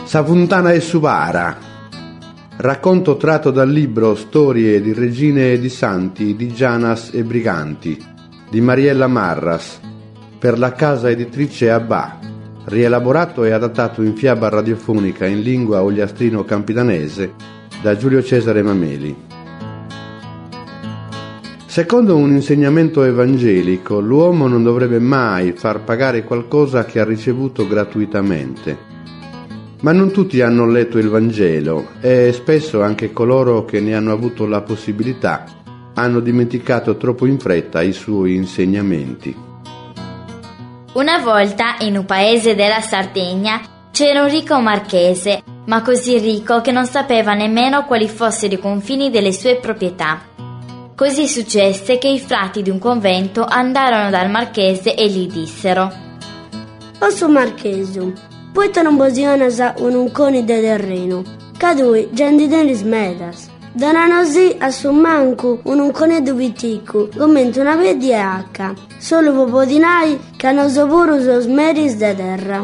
Sa Fontana e Subara. Racconto tratto dal libro Storie di regine e di santi di Gianas e Briganti di Mariella Marras per la casa editrice Abba, rielaborato e adattato in fiaba radiofonica in lingua ogliastrino-campidanese da Giulio Cesare Mameli. Secondo un insegnamento evangelico, l'uomo non dovrebbe mai far pagare qualcosa che ha ricevuto gratuitamente. Ma non tutti hanno letto il Vangelo e spesso anche coloro che ne hanno avuto la possibilità hanno dimenticato troppo in fretta i suoi insegnamenti. Una volta, in un paese della Sardegna, c'era un ricco marchese, ma così ricco che non sapeva nemmeno quali fossero i confini delle sue proprietà. Così successe che i frati di un convento andarono dal marchese e gli dissero: «O su marchesu, poi non bosionas un coni de terreno, cadui gente denis medas. Donanosi a su mancu un conedo viticu, commento una vedia H, solo popodinai che hanno sopuru sos meris de terra.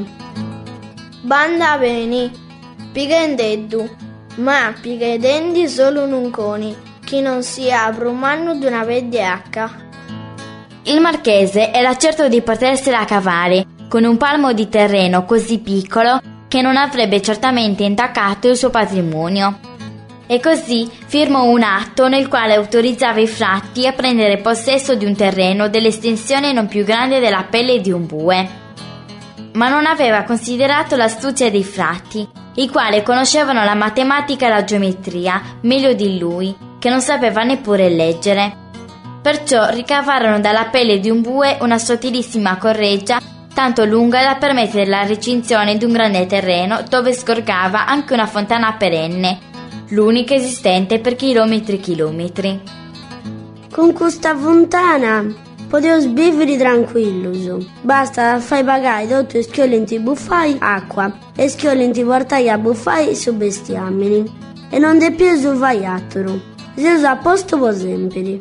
Banda beni, pighendeddu, ma pighedendi solo un coni, chi non sia brumanno di una vedia H». Il marchese era certo di potersela cavare con un palmo di terreno così piccolo che non avrebbe certamente intaccato il suo patrimonio. E così firmò un atto nel quale autorizzava i frati a prendere possesso di un terreno dell'estensione non più grande della pelle di un bue. Ma non aveva considerato l'astuzia dei frati, i quali conoscevano la matematica e la geometria meglio di lui, che non sapeva neppure leggere. Perciò ricavarono dalla pelle di un bue una sottilissima correggia tanto lunga da permettere la recinzione di un grande terreno dove sgorgava anche una fontana perenne, l'unica esistente per chilometri e chilometri. Con questa fontana potevo vivere tranquillo. Basta fai pagare tutto schiolenti buffai acqua e schiolenti portai a buffai su bestiamini e non de più su fai altro. Si usa a posto per sempre.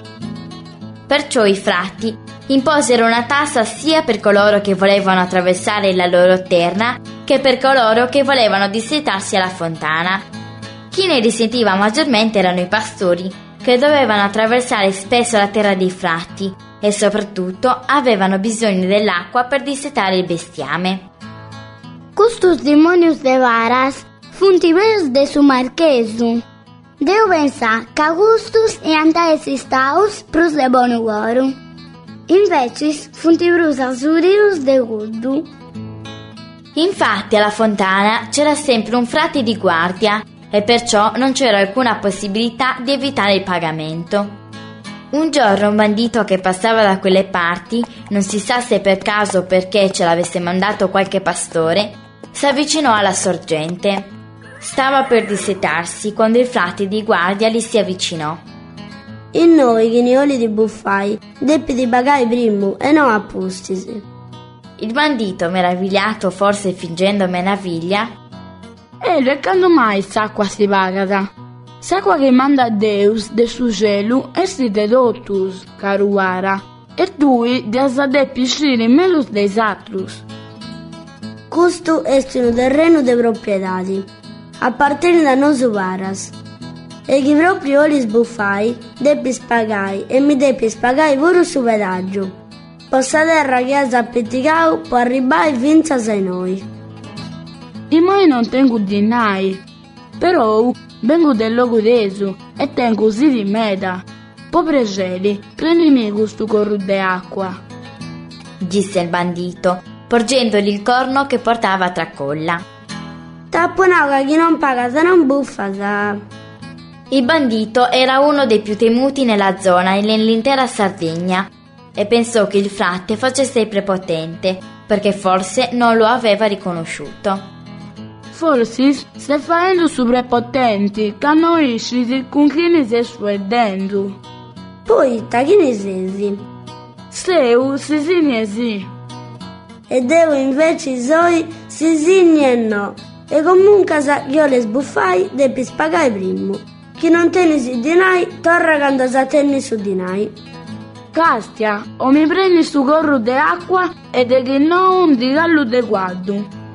Perciò i frati imposero una tassa sia per coloro che volevano attraversare la loro terra che per coloro che volevano dissetarsi alla fontana. Chi ne risentiva maggiormente erano i pastori, che dovevano attraversare spesso la terra dei frati e soprattutto avevano bisogno dell'acqua per dissetare il bestiame. Custos demonios de varas funt ibeus de su marchesu. Deu pensar che Augustus e andaesi staus prus de bonu goru. Invece funt ibrus azurirus de guddu. Infatti alla fontana c'era sempre un frate di guardia e perciò non c'era alcuna possibilità di evitare il pagamento. Un giorno un bandito che passava da quelle parti, non si sa se per caso o perché ce l'avesse mandato qualche pastore, si avvicinò alla sorgente. Stava per dissetarsi quando il frate di guardia gli si avvicinò. E noi, ghinioli di buffai, deppi di pagai primo e non appostisi. Il bandito, meravigliato, forse fingendo meraviglia: e quando mai s'acqua si pagata? S'acqua che manda Deus de su cielo est de totus, caruara, e tui deas deppi scire melus deis atrus. Questo è un terreno de proprietati, appartiene a nosu varas. E chi proprio li sbuffai, deppi spagai e mi deppi spagai pure su pedaggio. Possa terra che has appetticau può arrivare finza a noi. E mai non tengo dinai, però vengo del luogo desu e tengo sì di meta. Povere geli, prendimi questo corro di acqua, disse il bandito, porgendogli il corno che portava a tracolla. Tapponau che chi non paga se non buffa sa. Il bandito era uno dei più temuti nella zona e nell'intera Sardegna e pensò che il frate facesse il prepotente perché forse non lo aveva riconosciuto. Forse stai facendo su prepotenti, che non esci con chi ne sei suedendo. Poi, da chi ne sei? Seu, sì. E devo invece soi, sì e no. E comunque sa che io le sbuffai, devi pagare primo. Chi non tiene su dinai, torna quando sa tenni su dinai. Castia, o mi prendi su corro de acqua e de che non di gallo de guardo.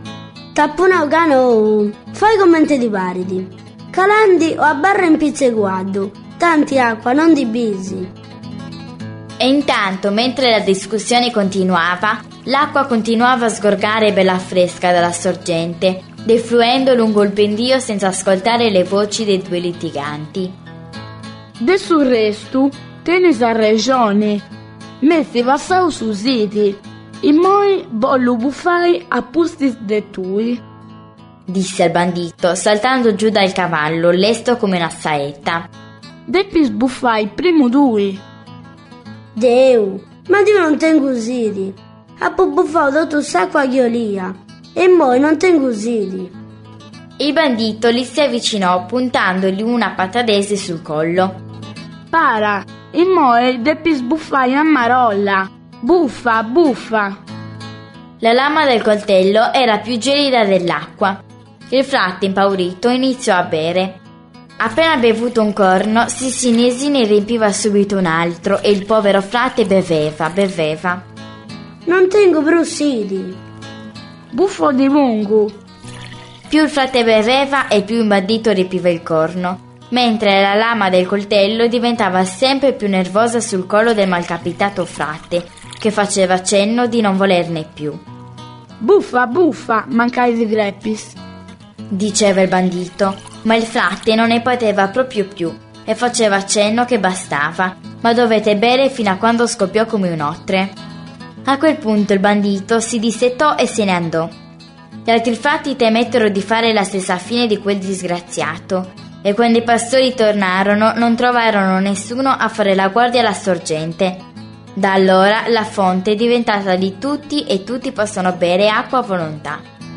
Tappuna cano, fai commenti di paridi. Calandi o a barra in pizzeguaddu, tanti acqua, non di bisi. E intanto, mentre la discussione continuava, l'acqua continuava a sgorgare bella fresca dalla sorgente, defluendo lungo il pendio senza ascoltare le voci dei due litiganti. De sul resto, tenis a regione, messi vassau su siti, e moi bollo buffai a pustis de tui, disse il bandito, saltando giù dal cavallo, lesto come una saetta. Deppi sbuffai primo due. Deu, ma io non tengo usiti. Ha buffato tutto il sacco a Ghiolia, e moi non tengo usiti. Il bandito gli si avvicinò puntandogli una patadese sul collo. Para, e moi deppi sbuffai a Marolla. Buffa, buffa. La lama del coltello era più gelida dell'acqua. Il frate, impaurito, iniziò a bere. Appena bevuto un corno, Sissinesi ne riempiva subito un altro e il povero frate beveva. Non tengo brussiti. Buffo di lungo. Più il frate beveva e più il bandito riempiva il corno, mentre la lama del coltello diventava sempre più nervosa sul collo del malcapitato frate, che faceva cenno di non volerne più. Buffa, buffa, mancai di greppis, diceva il bandito, ma il frate non ne poteva proprio più e faceva cenno che bastava, ma dovette bere fino a quando scoppiò come un otre. A quel punto il bandito si dissettò e se ne andò. Gli altri frati temettero di fare la stessa fine di quel disgraziato, e quando i pastori tornarono non trovarono nessuno a fare la guardia alla sorgente. Da allora la fonte è diventata di tutti e tutti possono bere acqua a volontà.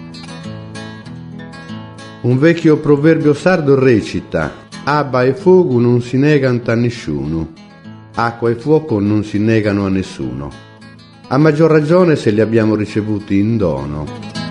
Un vecchio proverbio sardo recita: abba e fuoco non si negano a nessuno, acqua e fuoco non si negano a nessuno. A maggior ragione se li abbiamo ricevuti in dono.